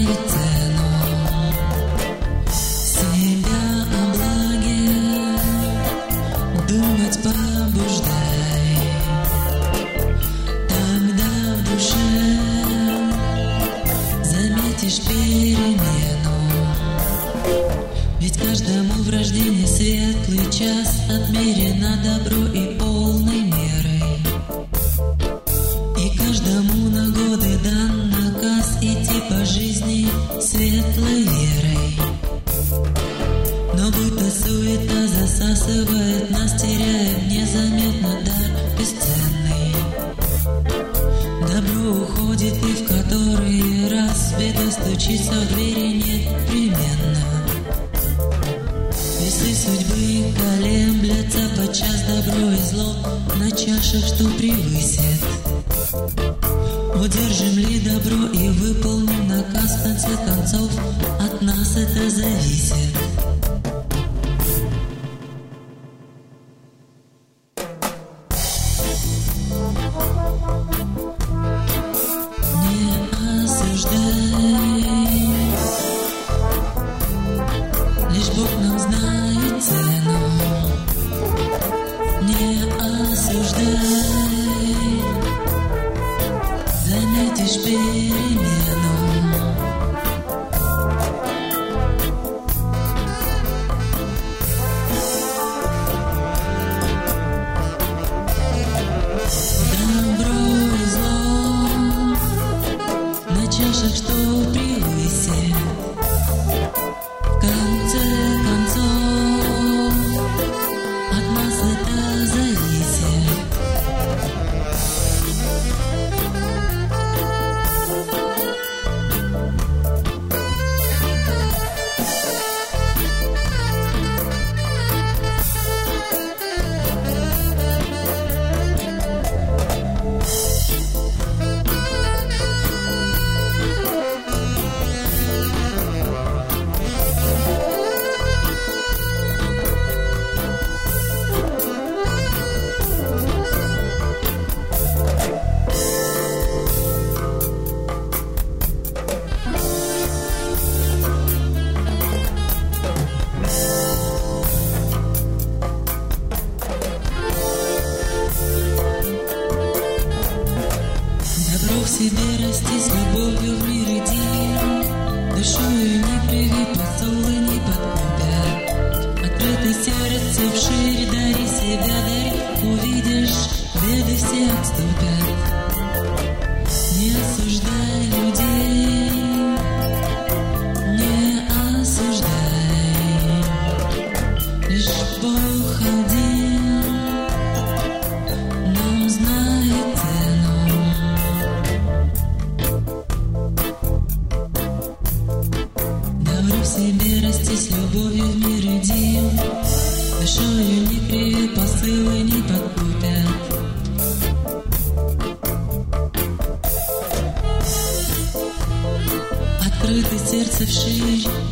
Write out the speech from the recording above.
знает цену. Себя о благе думать побуждай, тогда в душе заметишь перемену. Ведь каждому в рождении светлый час отмерено добро и полной мерой. И каждому на годы дан наказ идти по жизни светлой верой. Но будто суета засасывает нас, теряя незаметно дар бесценный. Добро уходит, и в который раз беда стучится в двери непременно. Весы судьбы колеблятся подчас, добро и зло на чашах, что превысит. Удержим ли добро и выполним наказ, в конце концов от нас это зависит. Не осуждай, лишь Бог нам знает цену. Не осуждай, заметишь перемену. Добро и зло на чашах, что превысит. В конце концов от нас это зависит. Добро в себе расти, с любовью в мир иди, душою не приви, посулы не подкупят. Открытое сердце вширь, дари себя, дари, увидишь, беды все отступят. Не осуждай людей, не осуждай, лишь Бог один нам знает цену. Добро в себе расти, с любовью в мир иди, душою не приви, посылы не подкупят. Открыто сердце вширь,